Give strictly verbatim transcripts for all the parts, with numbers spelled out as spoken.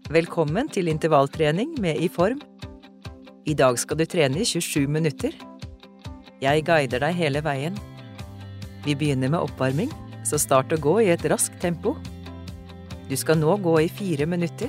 Velkommen til intervalltrening med I Form. I dag skal du trene I tjuesju minutter. Jeg guider deg hele veien. Vi begynner med oppvarming, så start å gå I et raskt tempo. Du skal nå gå I fire minutter.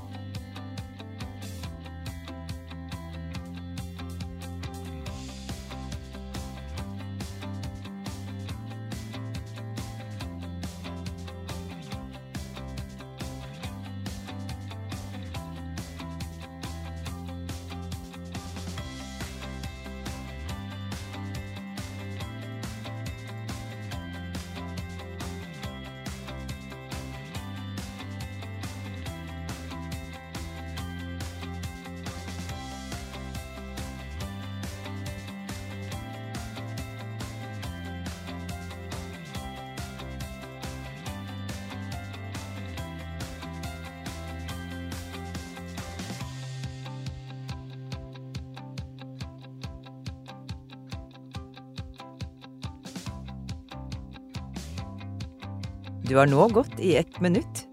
Du har nå gått I ett minutt.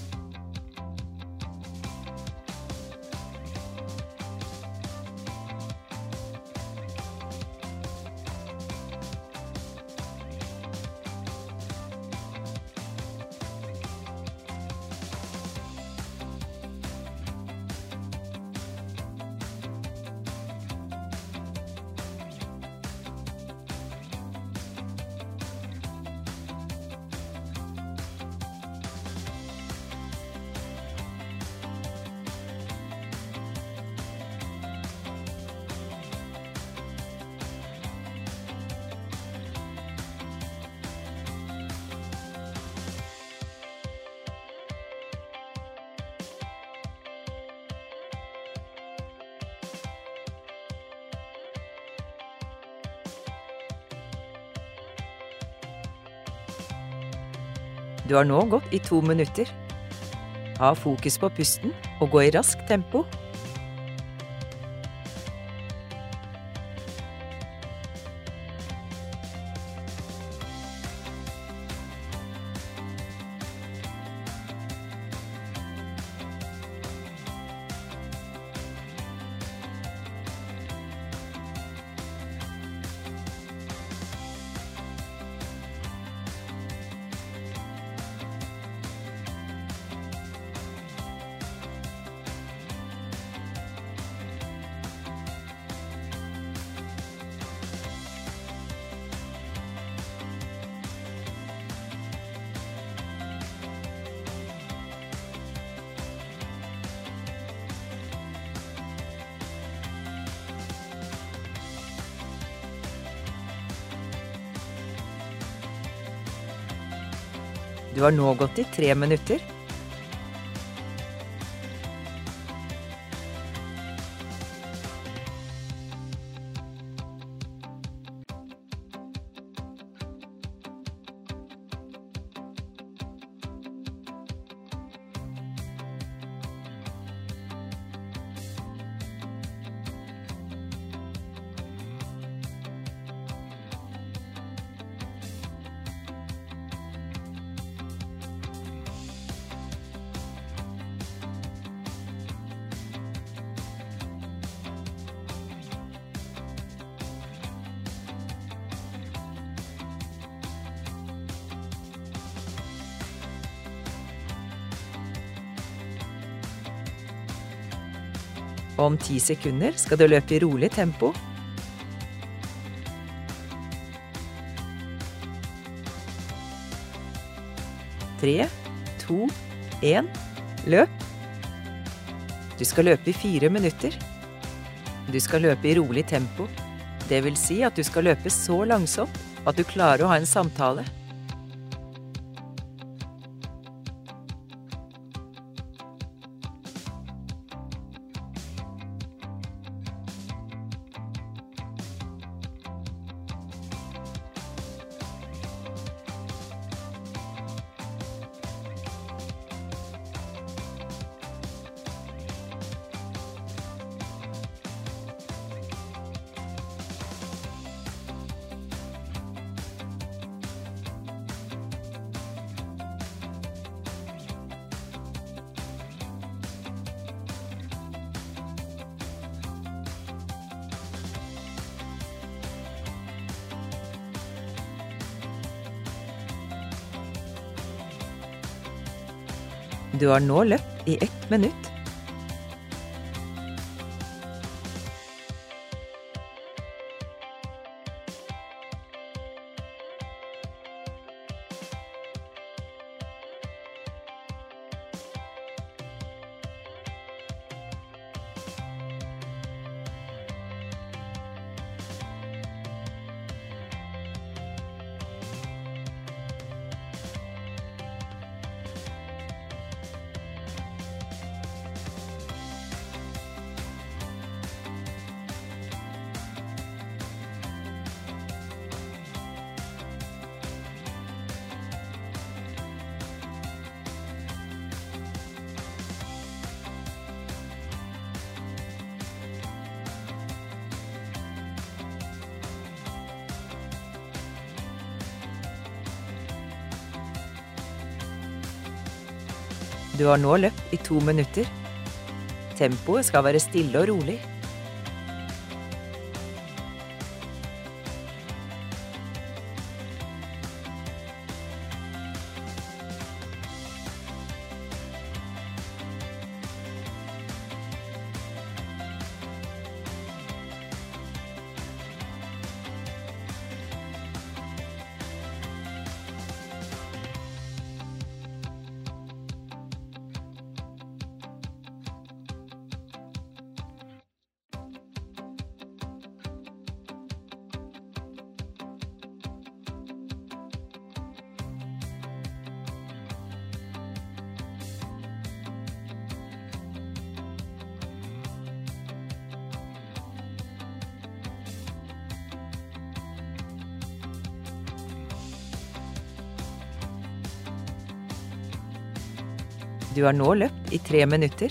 Du har nå gått I to minutter. Ha fokus på pusten og gå I raskt tempo. Du har nå gått I tre minutter. Om ti sekunder skal du løpe I rolig tempo. Tre, to, en, løp. Du skal løpe I fire minutter. Du skal løpe I rolig tempo. Det vil si at du skal løpe så langsomt at du klarer å ha en samtale. Du har nå løpt i ett minutt. Du har nå løpt i to minutter. Tempoet skal være stille og rolig. Du har nå løpt i tre minutter.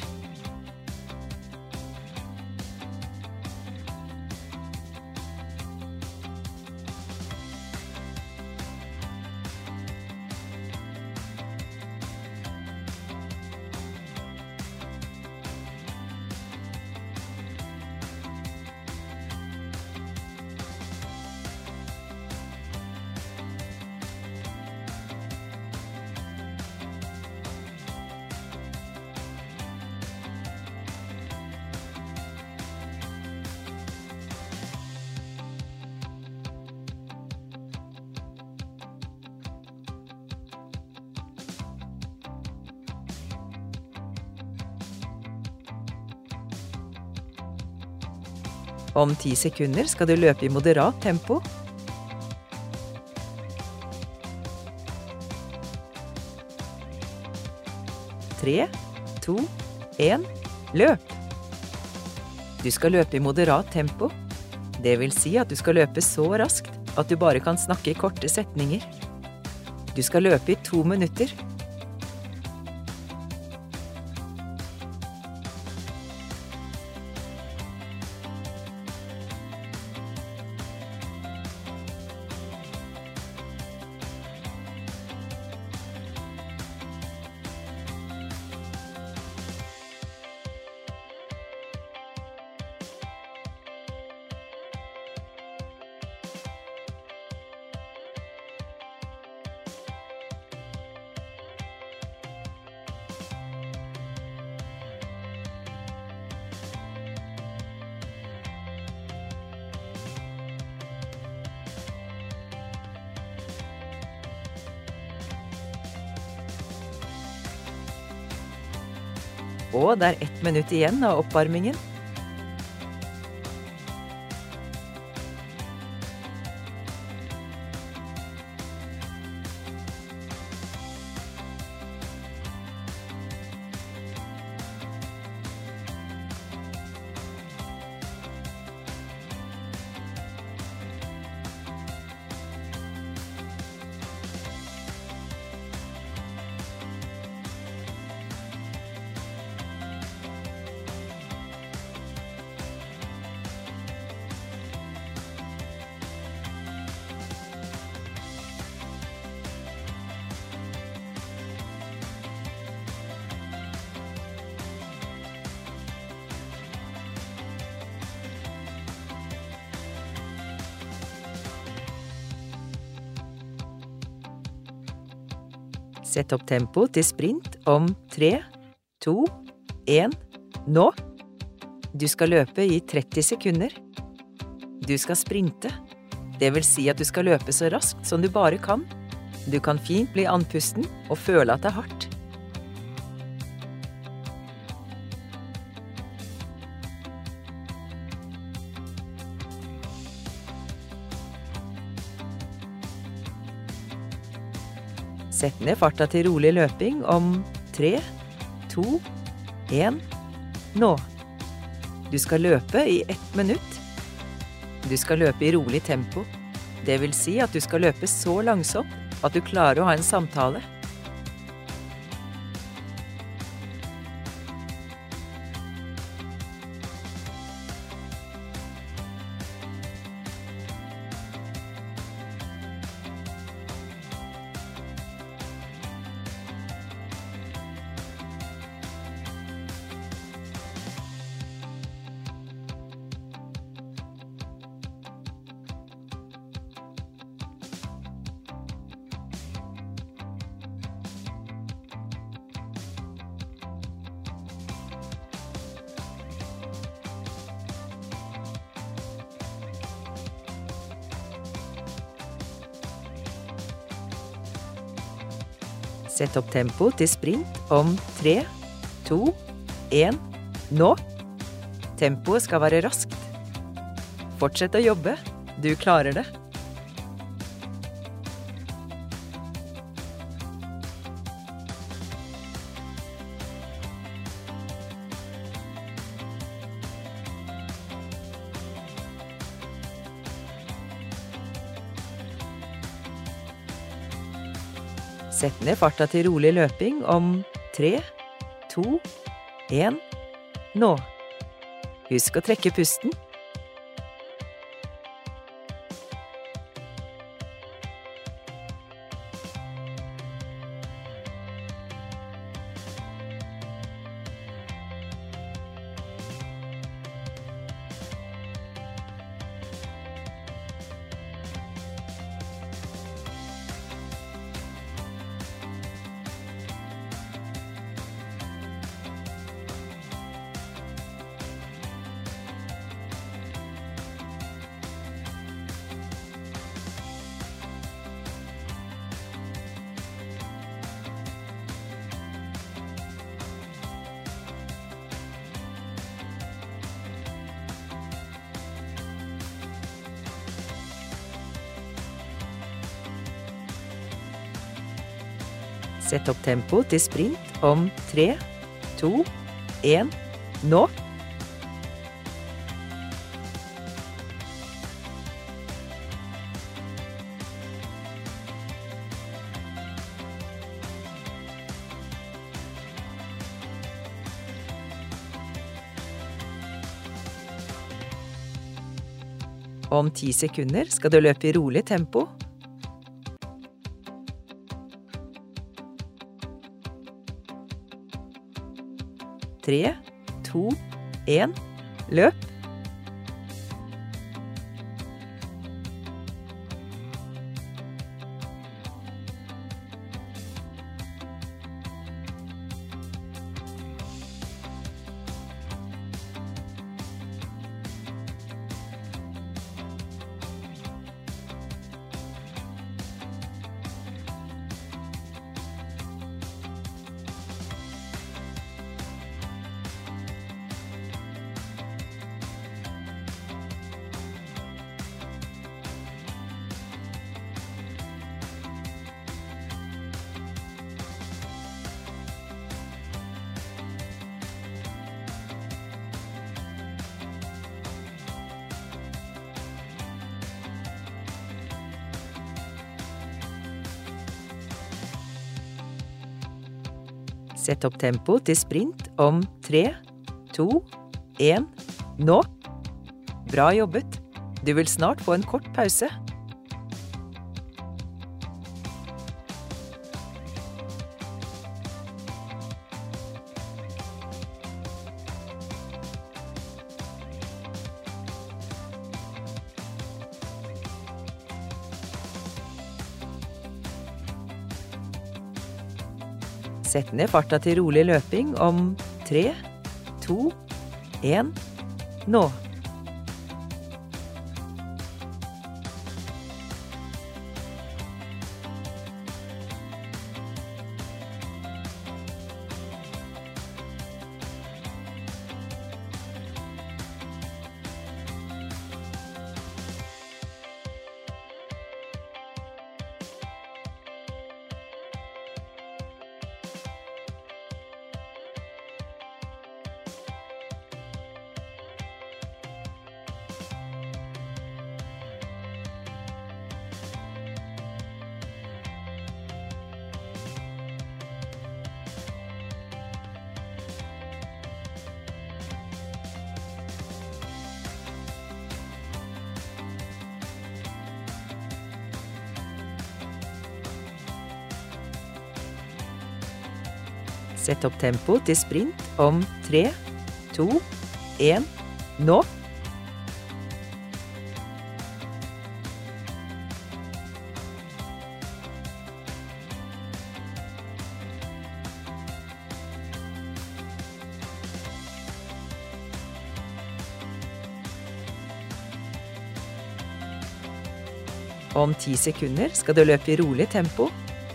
Om ti sekunder skal du løpe i moderat tempo. Tre, to, en, løp! Du skal løpe i moderat tempo. Det vil si at du skal løpe så raskt at du bare kan snakke i korte setninger. Du skal løpe i to minutter. Og det er ett minutt igjen av oppvarmingen. Sett opp tempo til sprint om tre, to, en, nå! Du skal løpe i tretti sekunder. Du skal sprinte. Det vil si at du skal løpe så raskt som du bare kan. Du kan fint bli andpusten og føle at det er hardt. Sett ned farta til rolig løping om tre, to, en, nå! Du skal løpe i ett minutt. Du skal løpe i rolig tempo. Det vil si at du skal løpe så langsomt at du klarer å ha en samtale. Sett opp tempo til sprint om tre, to, en, nå! Tempoet skal være raskt. Fortsett å jobbe. Du klarer det. Sett ned farta til rolig løping om tre, to, en, nå! Husk å trekke pusten. Sett opp tempo til sprint om tre, to, en, nå! Om ti sekunder skal du løpe i rolig tempo. Tre, to, en, løp! Sett opp tempo til sprint om tre, to, en, nå! Bra jobbet! Du vil snart få en kort pause. Sett ned farta til rolig løping om tre, to, en, nå. Sett opp tempo til sprint om tre, to, en, nå. Om ti sekunder skal du løpe i rolig tempo.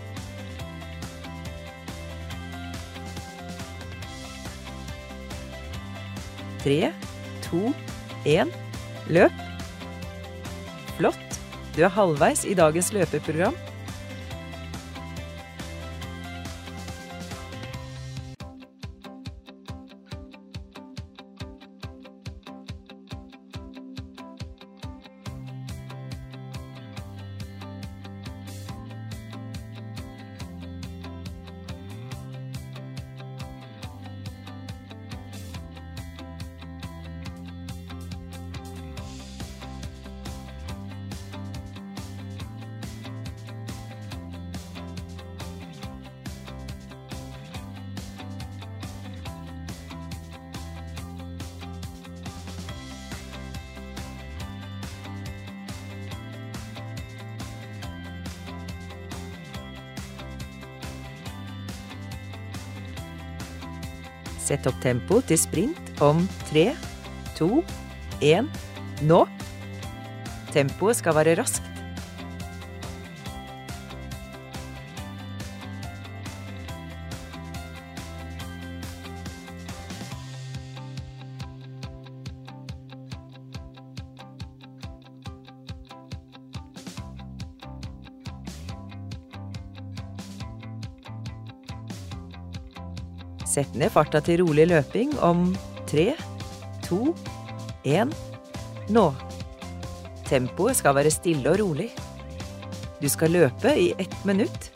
Tre, to, en, løp. Flott, du er halvveis i dagens løpeprogram. Sett opp tempo til sprint om tre, to, en, nå. Tempoet skal være raskt. Sett ned farta til rolig løping om tre, to, en, nå. Tempoet skal være stille og rolig. Du skal løpe i ett minutt.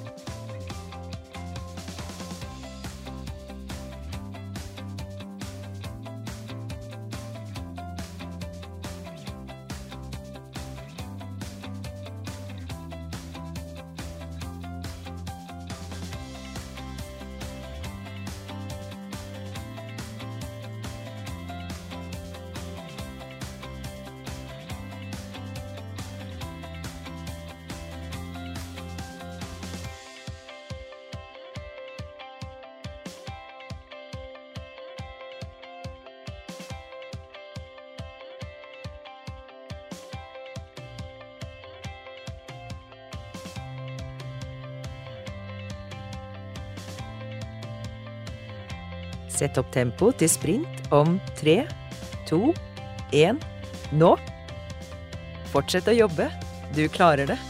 Sett opp tempo til sprint om tre, to, en, nå. Fortsett å jobbe. Du klarer det.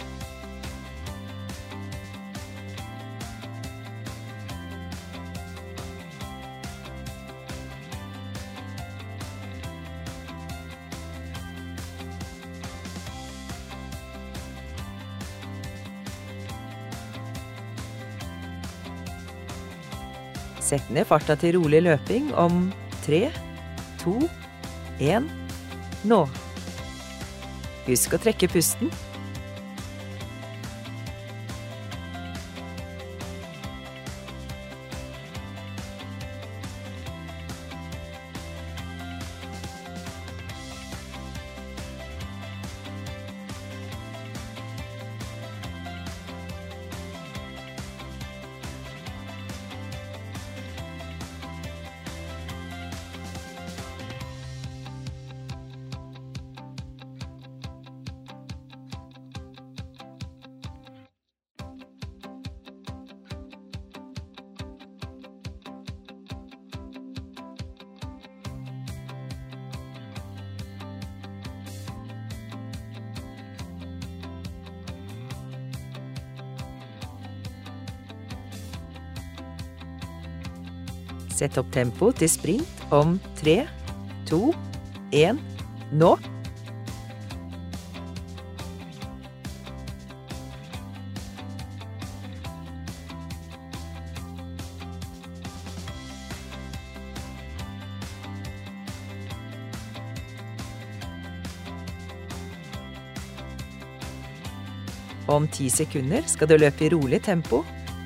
Sett ned farta til rolig løping om tre, to, en, nå. Husk å trekke pusten. Sett opp tempo til sprint om tre, to, en, nå! Om ti sekunder skal du løpe i rolig tempo.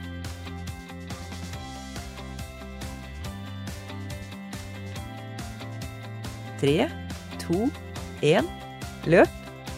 Tre, to, en, løp!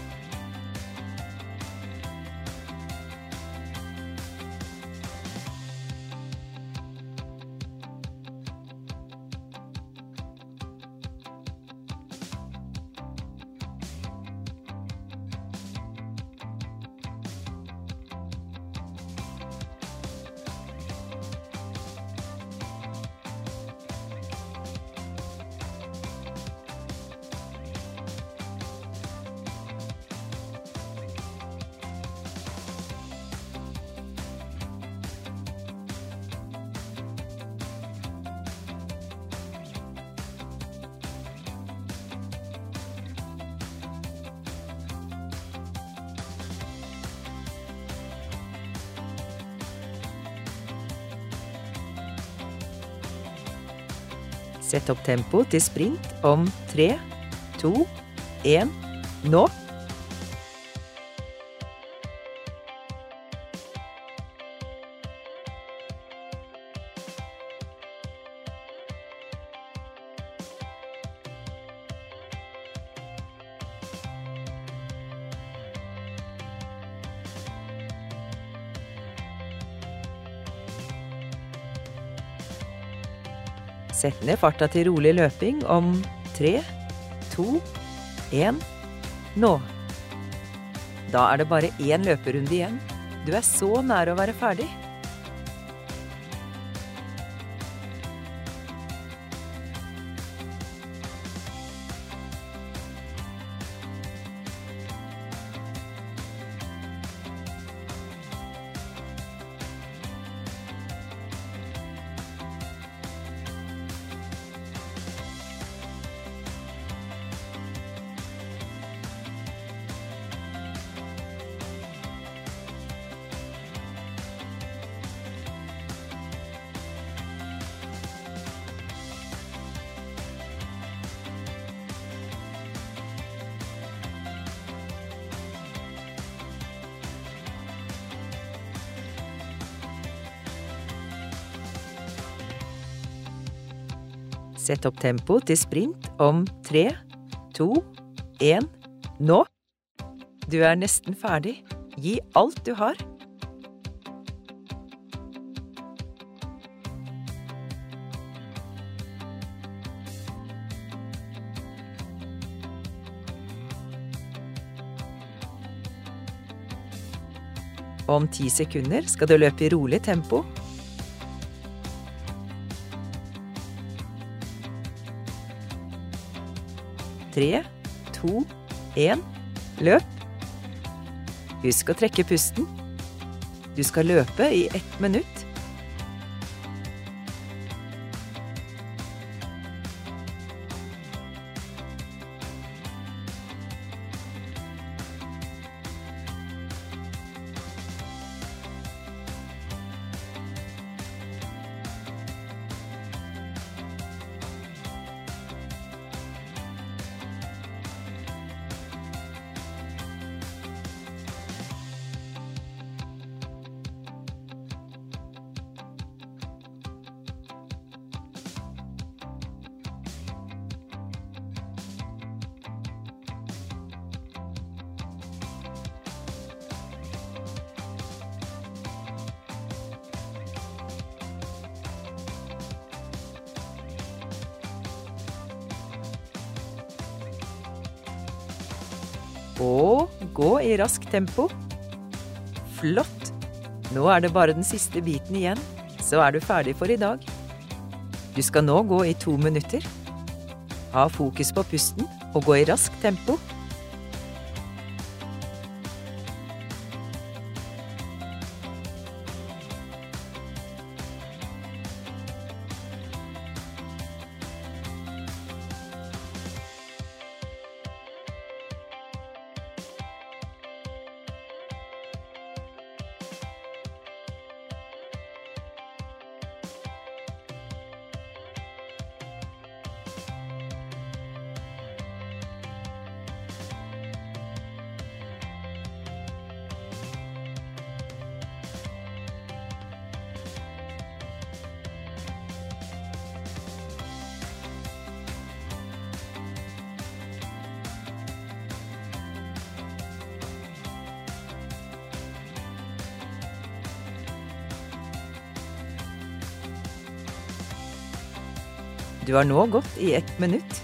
Sett opp tempo til sprint om tre, to, en, nå! Sett ned farta til rolig løping om tre, to, en, nå! Da er det bare én løperunde igjen. Du er så nær å være ferdig. Sett opp tempo til sprint om tre, to, en, nå! Du er nesten ferdig. Gi alt du har. Om ti sekunder skal du løpe i rolig tempo. Tre, to, en, løp! Husk å trekke pusten. Du skal løpe i ett minutt. Og gå i rask tempo. Flott! Nå er det bare den siste biten igjen, så er du ferdig for i dag. Du skal nå gå i to minutter. Ha fokus på pusten og gå i rask tempo. Du har nå gått i ett minutt.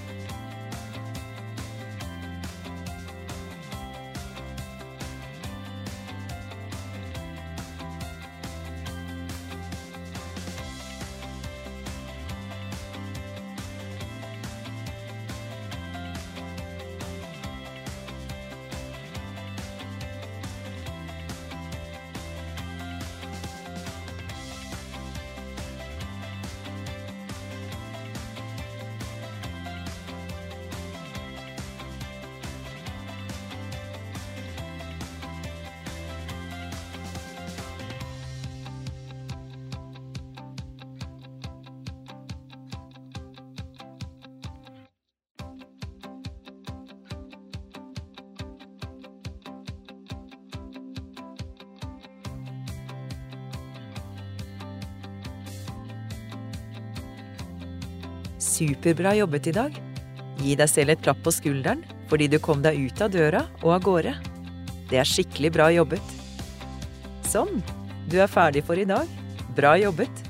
Superbra jobbet i dag. Gi deg selv et klapp på skulderen, fordi du kom deg ut av døra og av gårde. Det er skikkelig bra jobbet. Sånn, du er ferdig for i dag. Bra jobbet!